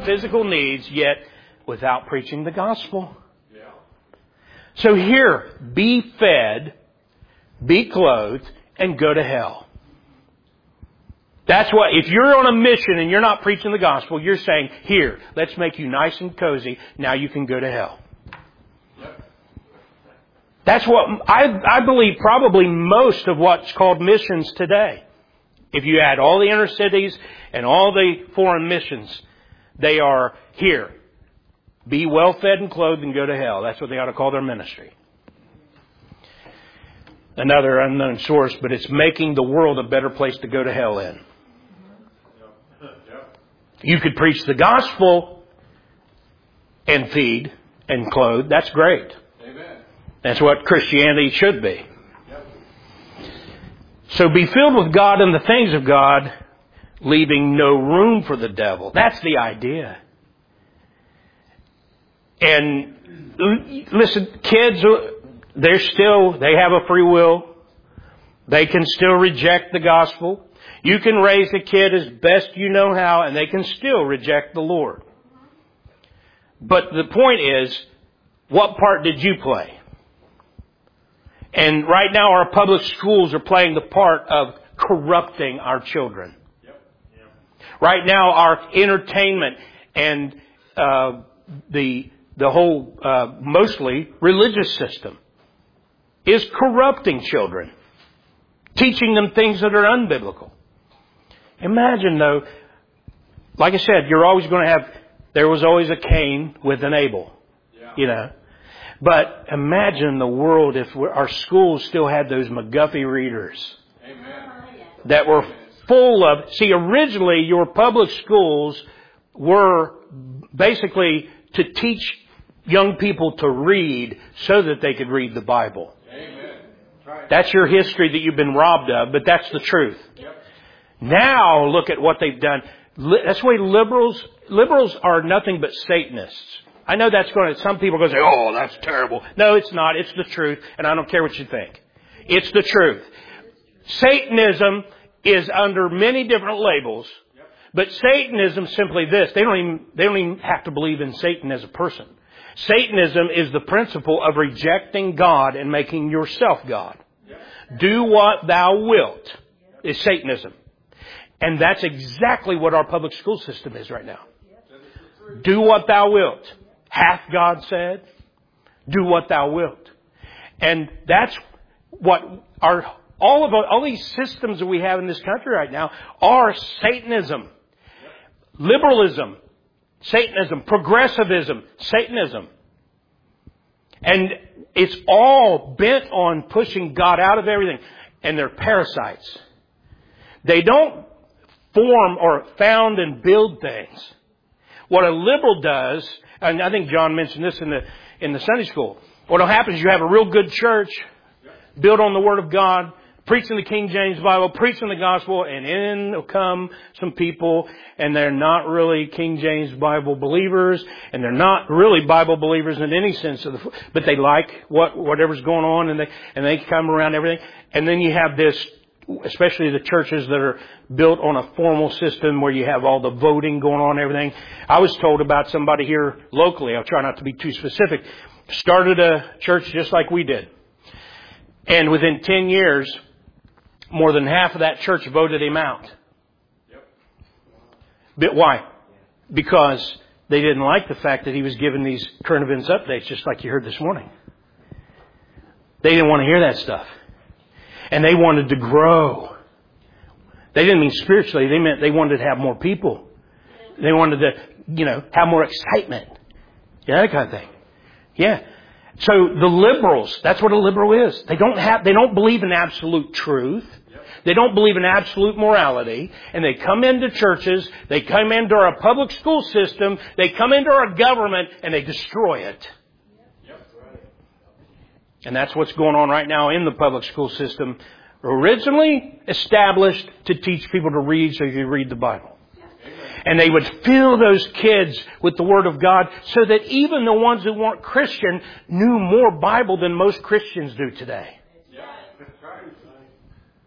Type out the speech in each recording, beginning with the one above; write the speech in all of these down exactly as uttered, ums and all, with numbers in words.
physical needs, yet without preaching the gospel. So here, be fed, be clothed, and go to hell. That's what, if you're on a mission and you're not preaching the gospel, you're saying, here, let's make you nice and cozy. Now you can go to hell. That's what, I, I believe probably most of what's called missions today. If you add all the inner cities and all the foreign missions, they are here. Be well fed and clothed and go to hell. That's what they ought to call their ministry. Another unknown source, but it's making the world a better place to go to hell in. You could preach the gospel and feed and clothe. That's great. Amen. That's what Christianity should be. So be filled with God and the things of God, leaving no room for the devil. That's the idea. And listen, kids, they're still, they have a free will. They can still reject the gospel. You can raise a kid as best you know how, and they can still reject the Lord. But the point is, what part did you play? And right now our public schools are playing the part of corrupting our children. Yep. Yep. Right now our entertainment and uh, the the whole uh, mostly religious system is corrupting children, teaching them things that are unbiblical. Imagine though, like I said, you're always going to have, there was always a Cain with an Abel, yeah. You know. But imagine the world if our schools still had those McGuffey readers. Amen. That were full of... See, originally your public schools were basically to teach young people to read so that they could read the Bible. Amen. Right. That's your history that you've been robbed of, but that's the truth. Yep. Now look at what they've done. That's why liberals, liberals are nothing but Satanists. I know that's going to, some people are going to say, oh, that's terrible. No, it's not. It's the truth. And I don't care what you think. It's the truth. Satanism is under many different labels. But Satanism is simply this. They don't even, they don't even have to believe in Satan as a person. Satanism is the principle of rejecting God and making yourself God. Do what thou wilt is Satanism. And that's exactly what our public school system is right now. Do what thou wilt. Hath God said, do what thou wilt. And that's what our, all of our, all these systems that we have in this country right now are Satanism. Liberalism, Satanism. Progressivism, Satanism. And it's all bent on pushing God out of everything. And they're parasites. They don't form or found and build things. What a liberal does, and I think John mentioned this in the in the Sunday school. What will happen is you have a real good church, built on the Word of God, preaching the King James Bible, preaching the gospel, and in will come some people, and they're not really King James Bible believers, and they're not really Bible believers in any sense of the, but they like what whatever's going on, and they and they come around everything, and then you have this. Especially the churches that are built on a formal system where you have all the voting going on and everything. I was told about somebody here locally, I'll try not to be too specific, started a church just like we did. And within ten years, more than half of that church voted him out. Yep. But why? Because they didn't like the fact that he was giving these current events updates just like you heard this morning. They didn't want to hear that stuff. And they wanted to grow. They didn't mean spiritually. They meant they wanted to have more people. They wanted to, you know, have more excitement. Yeah, that kind of thing. Yeah. So the liberals, that's what a liberal is. They don't have, they don't believe in absolute truth. They don't believe in absolute morality. And they come into churches. They come into our public school system. They come into our government and they destroy it. And that's what's going on right now in the public school system. Originally established to teach people to read so you can read the Bible. And they would fill those kids with the Word of God so that even the ones who weren't Christian knew more Bible than most Christians do today.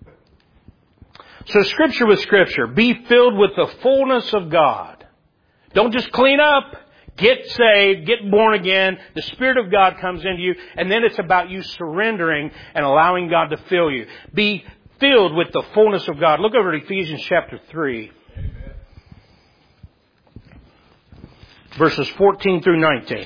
So Scripture with Scripture. Be filled with the fullness of God. Don't just clean up. Get saved, get born again, the Spirit of God comes into you, and then it's about you surrendering and allowing God to fill you. Be filled with the fullness of God. Look over at Ephesians chapter three. Amen. Verses fourteen through nineteen.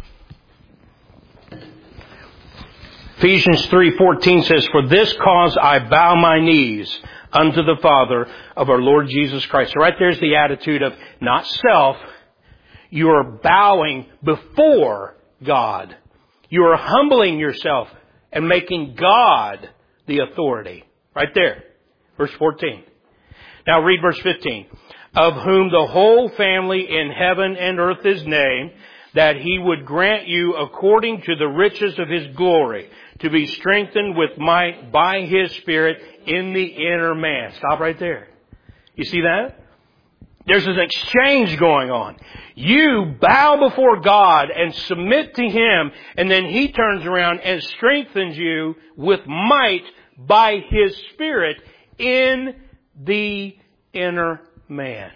Ephesians three fourteen says, "For this cause I bow my knees unto the Father of our Lord Jesus Christ." So right there's the attitude of not self. You are bowing before God. You are humbling yourself and making God the authority. Right there. Verse fourteen. Now read verse fifteen. "Of whom the whole family in heaven and earth is named, that He would grant you according to the riches of His glory, to be strengthened with might by His Spirit in the inner man." Stop right there. You see that? There's an exchange going on. You bow before God and submit to Him, and then He turns around and strengthens you with might by His Spirit in the inner man.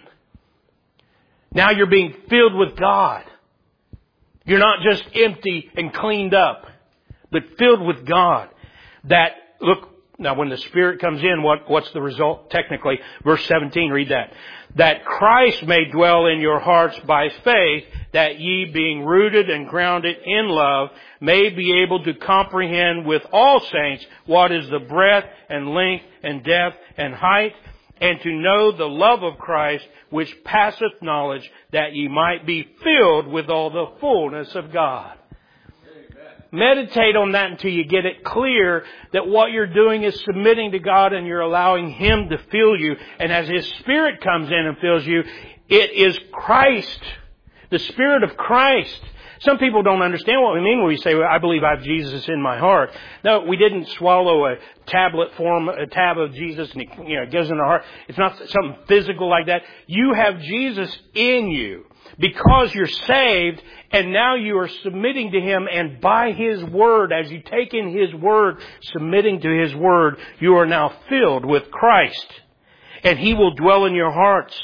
Now you're being filled with God. You're not just empty and cleaned up, but filled with God. That, look, now when the Spirit comes in, what, what's the result? Technically, verse seventeen, read that. "That Christ may dwell in your hearts by faith, that ye being rooted and grounded in love, may be able to comprehend with all saints what is the breadth and length and depth and height, and to know the love of Christ, which passeth knowledge, that ye might be filled with all the fullness of God." Meditate on that until you get it clear that what you're doing is submitting to God and you're allowing Him to fill you. And as His Spirit comes in and fills you, it is Christ, the Spirit of Christ. Some people don't understand what we mean when we say, well, I believe I have Jesus in my heart. No, we didn't swallow a tablet form, a tab of Jesus and it, you know, it goes in our heart. It's not something physical like that. You have Jesus in you because you're saved, and now you are submitting to Him, and by His Word, as you take in His Word, submitting to His Word, you are now filled with Christ. And He will dwell in your hearts.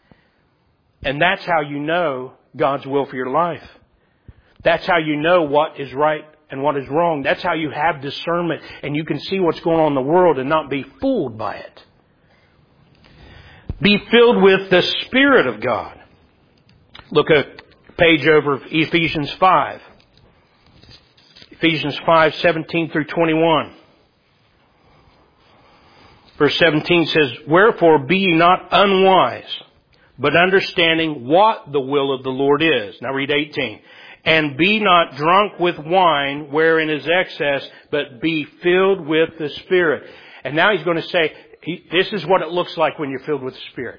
And that's how you know God's will for your life. That's how you know what is right and what is wrong. That's how you have discernment, and you can see what's going on in the world and not be fooled by it. Be filled with the Spirit of God. Look a page over Ephesians five. Ephesians five, seventeen through twenty-one. Verse seventeen says, "Wherefore be ye not unwise, but understanding what the will of the Lord is." Now read eighteen. "And be not drunk with wine, wherein is excess, but be filled with the Spirit." And now he's going to say, this is what it looks like when you're filled with the Spirit.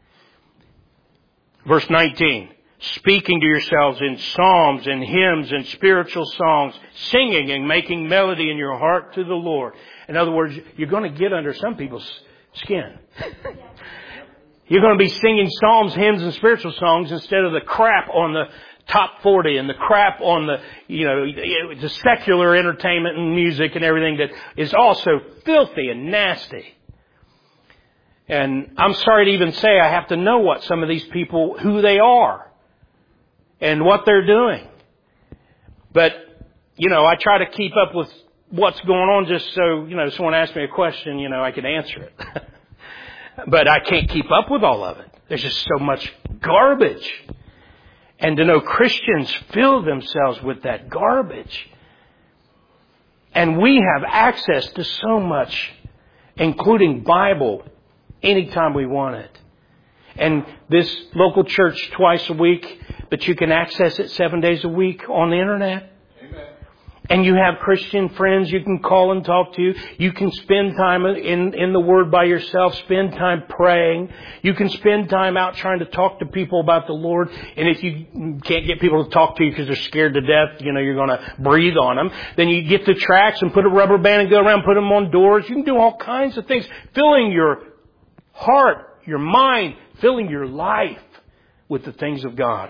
Verse nineteen. "Speaking to yourselves in psalms and hymns and spiritual songs, singing and making melody in your heart to the Lord." In other words, you're going to get under some people's skin. You're going to be singing psalms, hymns, and spiritual songs instead of the crap on the top forty and the crap on the, you know, the secular entertainment and music and everything that is also filthy and nasty. And I'm sorry to even say I have to know what some of these people, who they are and what they're doing. But, you know, I try to keep up with what's going on just so, you know, someone asks me a question, you know, I can answer it. But I can't keep up with all of it. There's just so much garbage. And to know Christians fill themselves with that garbage. And we have access to so much, including Bible, anytime we want it. And this local church twice a week, but you can access it seven days a week on the internet. Amen. And you have Christian friends you can call and talk to. You can spend time in, in the Word by yourself. Spend time praying. You can spend time out trying to talk to people about the Lord. And if you can't get people to talk to you because they're scared to death, you know, you're going to breathe on them, then you get the tracts and put a rubber band and go around, put them on doors. You can do all kinds of things. Filling your heart, your mind, filling your life with the things of God.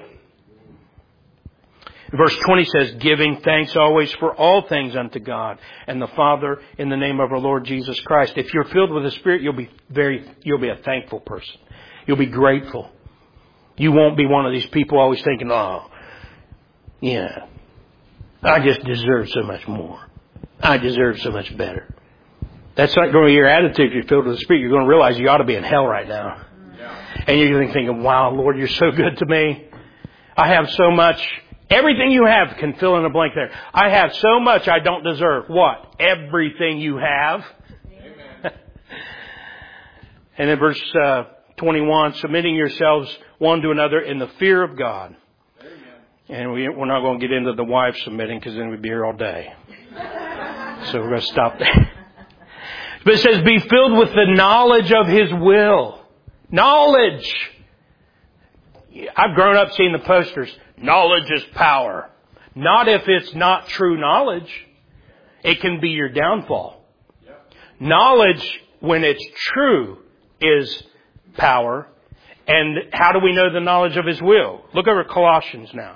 Verse twenty says, "Giving thanks always for all things unto God and the Father in the name of our Lord Jesus Christ." If you're filled with the Spirit, you'll be very, you'll be a thankful person. You'll be grateful. You won't be one of these people always thinking, oh, yeah, I just deserve so much more. I deserve so much better. That's not going to be your attitude if you're filled with the Spirit. You're going to realize you ought to be in hell right now. Yeah. And you're going to be thinking, wow, Lord, you're so good to me. I have so much. Everything you have can fill in a blank there. I have so much I don't deserve. What? Everything you have. Amen. And in verse uh, twenty-one, submitting yourselves one to another in the fear of God. Amen. And we, we're not going to get into the wives submitting because then we'd be here all day. So we're going to stop there. But it says, be filled with the knowledge of His will. Knowledge. I've grown up seeing the posters. Knowledge is power. Not if it's not true knowledge. It can be your downfall. Yep. Knowledge, when it's true, is power. And how do we know the knowledge of His will? Look over Colossians now.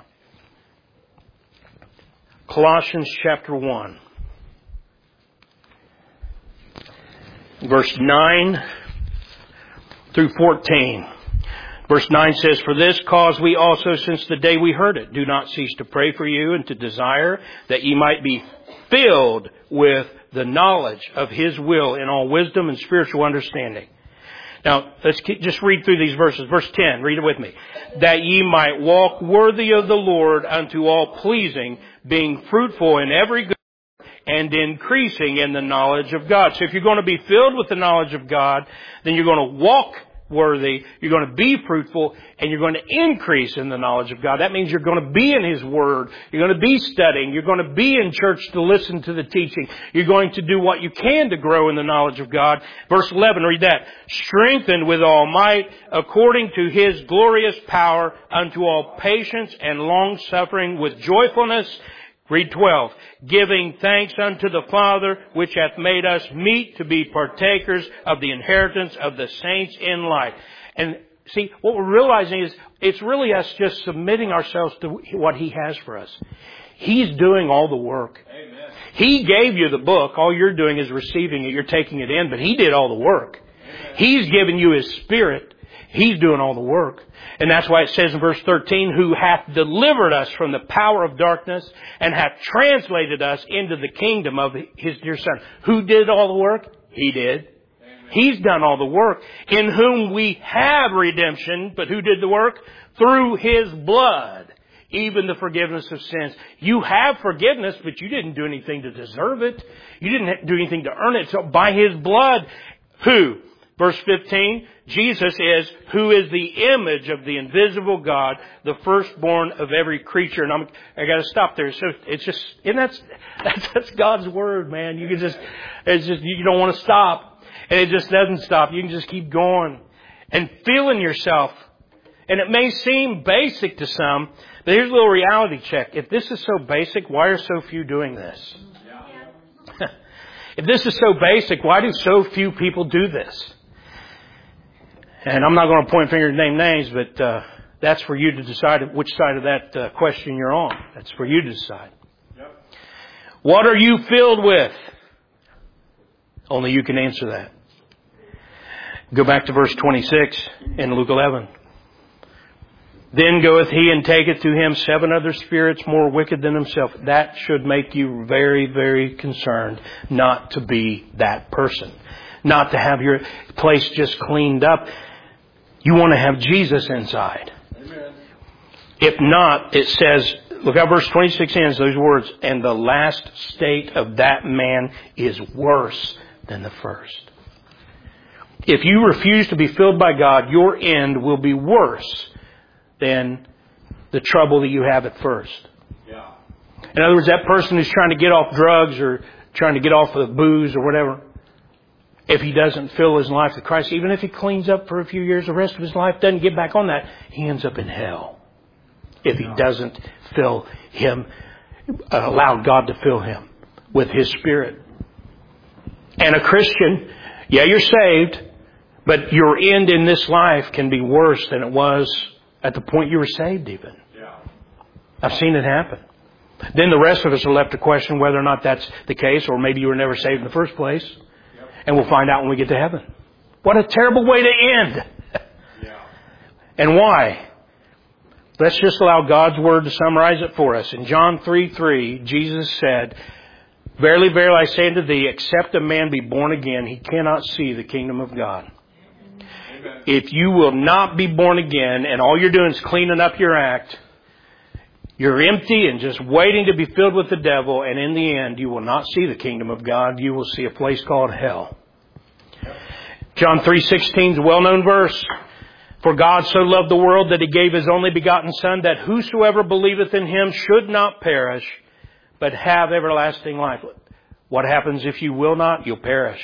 Colossians chapter one. Verse nine through fourteen. Verse nine says, for this cause we also, since the day we heard it, do not cease to pray for you and to desire that ye might be filled with the knowledge of His will in all wisdom and spiritual understanding. Now, let's just read through these verses. Verse ten, read it with me. That ye might walk worthy of the Lord unto all pleasing, being fruitful in every good and increasing in the knowledge of God. So if you're going to be filled with the knowledge of God, then you're going to walk worthy, you're going to be fruitful, and you're going to increase in the knowledge of God. That means you're going to be in His Word. You're going to be studying. You're going to be in church to listen to the teaching. You're going to do what you can to grow in the knowledge of God. Verse eleven, read that. Strengthened with all might, according to His glorious power, unto all patience and long suffering with joyfulness. Read twelve. Giving thanks unto the Father, which hath made us meet to be partakers of the inheritance of the saints in light. And see, what we're realizing is it's really us just submitting ourselves to what He has for us. He's doing all the work. Amen. He gave you the book. All you're doing is receiving it. You're taking it in, but He did all the work. Amen. He's given you His Spirit. He's doing all the work. And that's why it says in verse thirteen, who hath delivered us from the power of darkness and hath translated us into the kingdom of His dear Son. Who did all the work? He did. Amen. He's done all the work. In whom we have redemption, but who did the work? Through His blood, even the forgiveness of sins. You have forgiveness, but you didn't do anything to deserve it. You didn't do anything to earn it. So by His blood, who? Verse fifteen, Jesus is, who is the image of the invisible God, the firstborn of every creature. And I'm, I gotta stop there. So it's just, and that's, that's, that's God's Word, man. You can just, it's just, you don't want to stop. And it just doesn't stop. You can just keep going and feeling yourself. And it may seem basic to some, but here's a little reality check. If this is so basic, why are so few doing this? Yeah. If this is so basic, why do so few people do this? And I'm not going to point fingers and name names, but uh, that's for you to decide which side of that uh, question you're on. That's for you to decide. Yep. What are you filled with? Only you can answer that. Go back to verse twenty-six in Luke eleven. Then goeth he and taketh to him seven other spirits more wicked than himself. That should make you very, very concerned not to be that person. Not to have your place just cleaned up. You want to have Jesus inside. Amen. If not, it says, look how verse twenty-six ends, those words, and the last state of that man is worse than the first. If you refuse to be filled by God, your end will be worse than the trouble that you have at first. Yeah. In other words, that person who's trying to get off drugs or trying to get off of the booze or whatever, if he doesn't fill his life with Christ, even if he cleans up for a few years, the rest of his life doesn't get back on that, he ends up in hell. If he doesn't fill him, uh, allow God to fill him with His Spirit. And a Christian, yeah, you're saved, but your end in this life can be worse than it was at the point you were saved even. Yeah. I've seen it happen. Then the rest of us are left to question whether or not that's the case, or maybe you were never saved in the first place. And we'll find out when we get to heaven. What a terrible way to end. Yeah. And why? Let's just allow God's Word to summarize it for us. In John three three, Jesus said, "Verily, verily, I say unto thee, except a man be born again, he cannot see the kingdom of God." Amen. If you will not be born again, and all you're doing is cleaning up your act, you're empty and just waiting to be filled with the devil, and in the end, you will not see the kingdom of God. You will see a place called hell. John three sixteen is a well-known verse. "For God so loved the world that He gave His only begotten Son, that whosoever believeth in Him should not perish, but have everlasting life." What happens if you will not? You'll perish.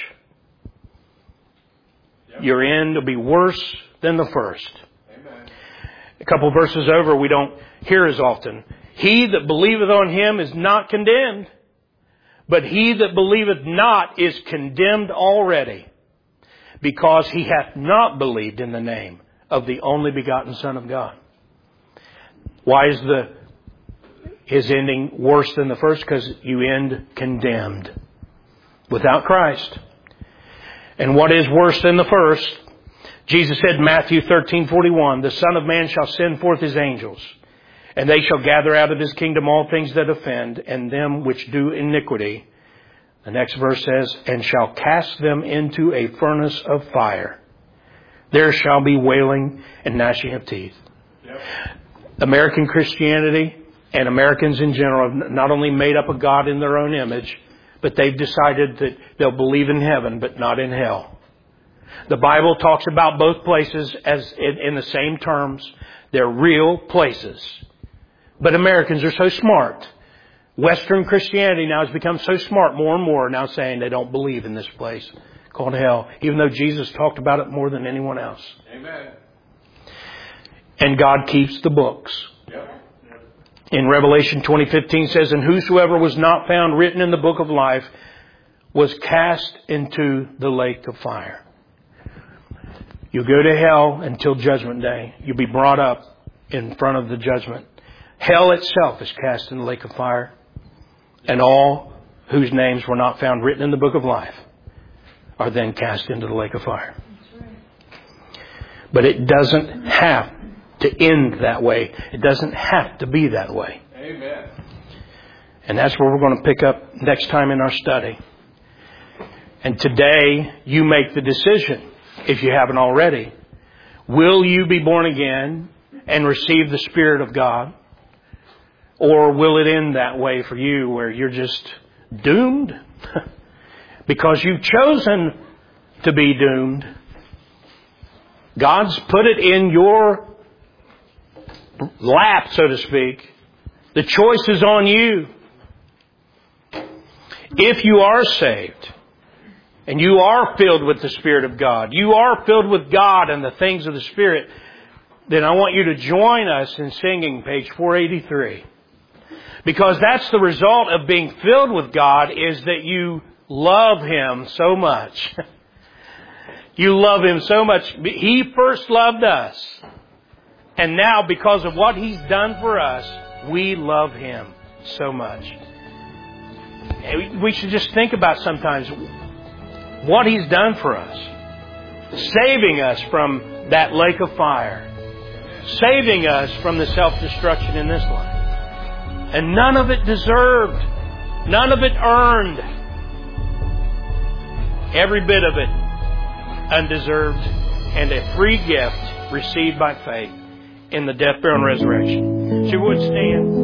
Yep. Your end will be worse than the first. Amen. A couple verses over, we don't hear as often. "He that believeth on Him is not condemned, but he that believeth not is condemned already, because he hath not believed in the name of the only begotten Son of God." Why is the his ending worse than the first? Because you end condemned without Christ. And what is worse than the first? Jesus said in Matthew thirteen forty-one, "The Son of Man shall send forth His angels, and they shall gather out of His kingdom all things that offend, and them which do iniquity." The next verse says, "And shall cast them into a furnace of fire. There shall be wailing and gnashing of teeth." Yep. American Christianity and Americans in general have not only made up a God in their own image, but they've decided that they'll believe in heaven, but not in hell. The Bible talks about both places as in, in the same terms. They're real places. But Americans are so smart. Western Christianity now has become so smart, more and more now saying they don't believe in this place called hell, even though Jesus talked about it more than anyone else. Amen. And God keeps the books. Yep. In Revelation twenty fifteen says, "And whosoever was not found written in the book of life was cast into the lake of fire." You'll go to hell until Judgment Day. You'll be brought up in front of the judgment. Hell itself is cast in the lake of fire. And all whose names were not found written in the book of life are then cast into the lake of fire. But it doesn't have to end that way. It doesn't have to be that way. Amen. And that's where we're going to pick up next time in our study. And today, you make the decision, if you haven't already. Will you be born again and receive the Spirit of God? Or will it end that way for you where you're just doomed? Because you've chosen to be doomed. God's put it in your lap, so to speak. The choice is on you. If you are saved and you are filled with the Spirit of God, you are filled with God and the things of the Spirit, then I want you to join us in singing page four eighty-three. Because that's the result of being filled with God, is that you love Him so much. You love Him so much. He first loved us. And now, because of what He's done for us, we love Him so much. We should just think about sometimes what He's done for us. Saving us from that lake of fire. Saving us from the self-destruction in this life. And none of it deserved. None of it earned. Every bit of it undeserved and a free gift received by faith in the death, burial, and resurrection. She would stand.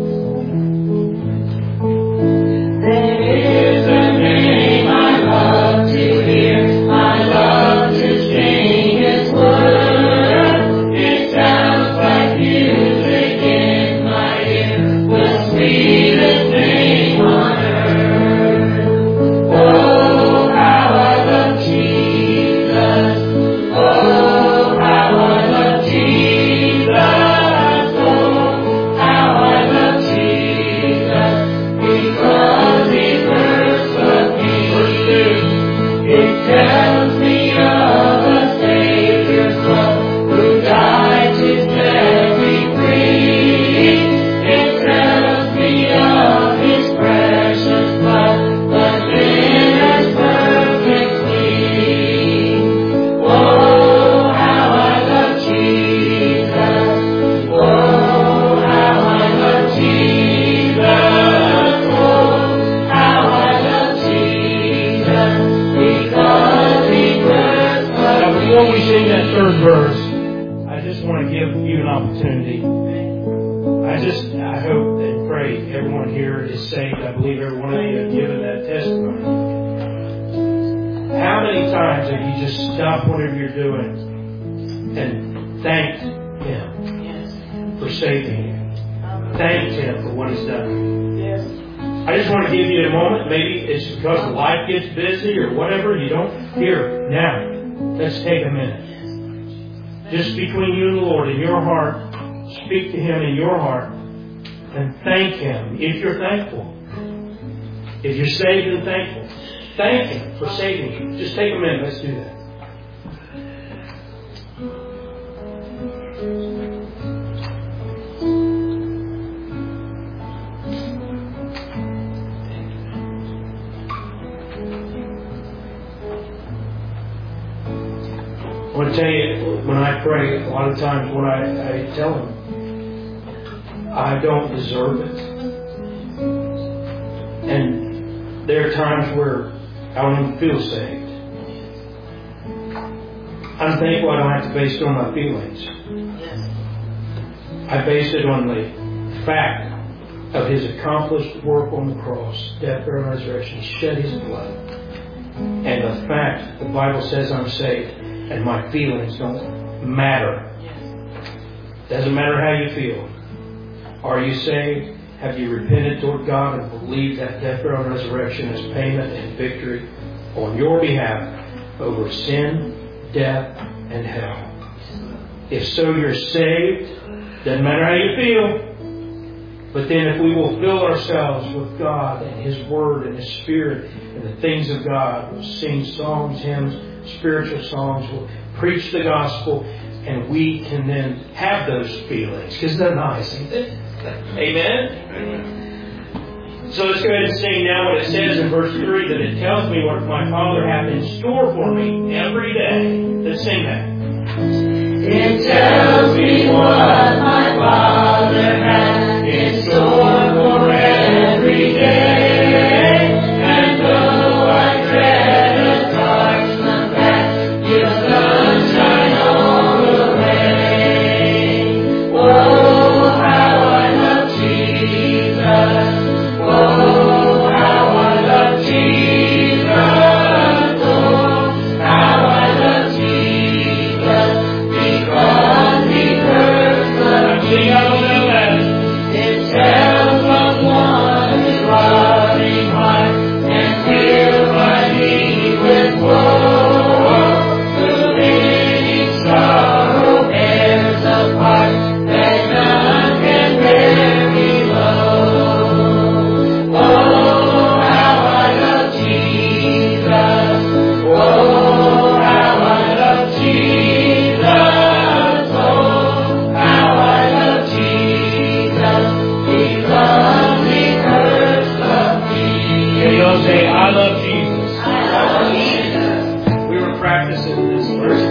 There is a name I love to hear. I love to sing His word. It sounds like music in my ear. The sweetest name on earth. Oh, how I love Jesus. Oh, how I love Jesus. Oh, how I love Jesus. third verse, I just want to give you an opportunity. I just, I hope and pray everyone here is saved. I believe every one of you have given that testimony. How many times have you just stopped whatever you're doing and thanked Him for saving you? Thanked Him for what He's done. Yes. I just want to give you a moment. Maybe it's because life gets busy or whatever. You don't hear. Now, let's take a minute. Just between you and the Lord in your heart, speak to Him in your heart and thank Him if you're thankful. If you're saved and thankful, thank Him for saving you. Just take a minute. Let's do that. I want to tell you, when I pray, a lot of times when I, I tell Him, I don't deserve it. And there are times where I don't even feel saved. I'm thankful I don't have to base it on my feelings. I base it on the fact of His accomplished work on the cross, death, burial, and resurrection. He shed His blood. And the fact the Bible says I'm saved. And my feelings don't matter. Doesn't matter how you feel. Are you saved? Have you repented toward God and believed that death, burial, and resurrection is payment and victory on your behalf over sin, death, and hell? If so, you're saved. Doesn't matter how you feel. But then if we will fill ourselves with God and His Word and His Spirit and the things of God, we'll sing songs, hymns, spiritual songs, we'll preach the gospel, and we can then have those feelings. Because they're nice, ain't they? Amen? So let's go ahead and sing now what it says in verse three, that it tells me what my Father hath in store for me every day. Let's sing that. It tells me what my Father hath in store for every day. And though I tread a dark path, Your sunshine all the way. Oh, how I love Jesus. Oh, how I love Jesus. Oh, how I love Jesus. Because He first loved me. It tells of one whose loving heart can fill my need with woe. Who in sorrow bears a part that none can bear below. Oh, how I love Jesus. Oh, how I love Jesus. Oh, how I love Jesus. Because He first loved me. Can you all say, I love Jesus? I love Jesus. We were practicing this verse.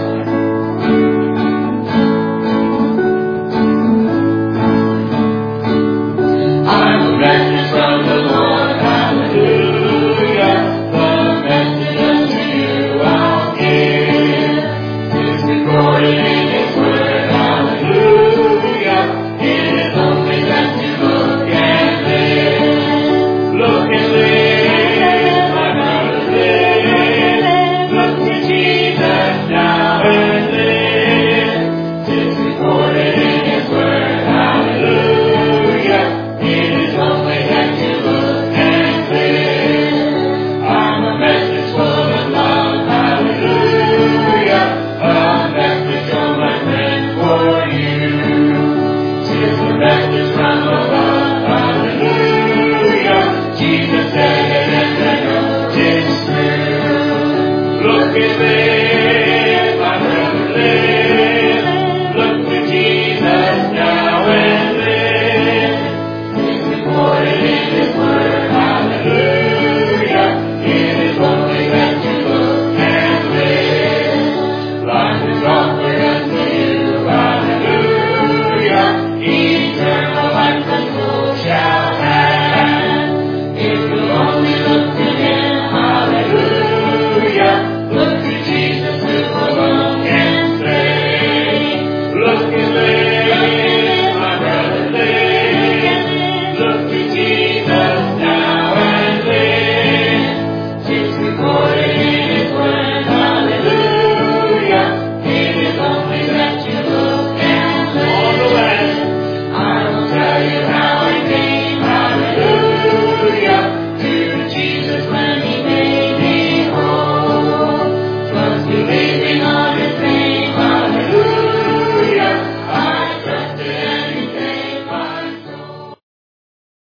I'm a message from the Lord, hallelujah. The message unto you I'll give. It's recorded in His Word, hallelujah. It is only that you look and live. Look and live, my brother, live. Look to Jesus now and live. It's recorded in His Word, hallelujah. It is only that you look and live. I'm a message full of love, hallelujah. A message from my friend for you. Tis the message from above, hallelujah. Jesus said it and I know it's true. Look and live, my brother, live. Look to Jesus now and live. It's recorded in His Word.